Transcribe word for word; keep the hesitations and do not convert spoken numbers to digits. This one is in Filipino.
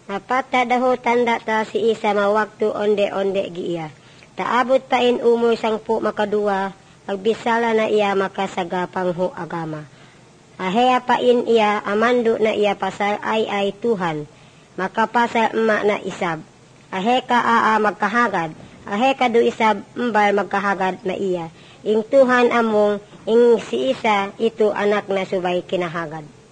Apat ta daho tanda ta si isa mawaktu onde-onde giya. Taabot pa in umoy sangpu makadua, agbisala na iya makasagapang ho agama. Aheya pa in iya amando na iya pasal ay ay Tuhan, makapasal emak na isab. Ahe ka aa magkahagad, ahe ka do isab mbal magkahagad na iya. Ing Tuhan among, ing si isa ito anak na subay kinahagad.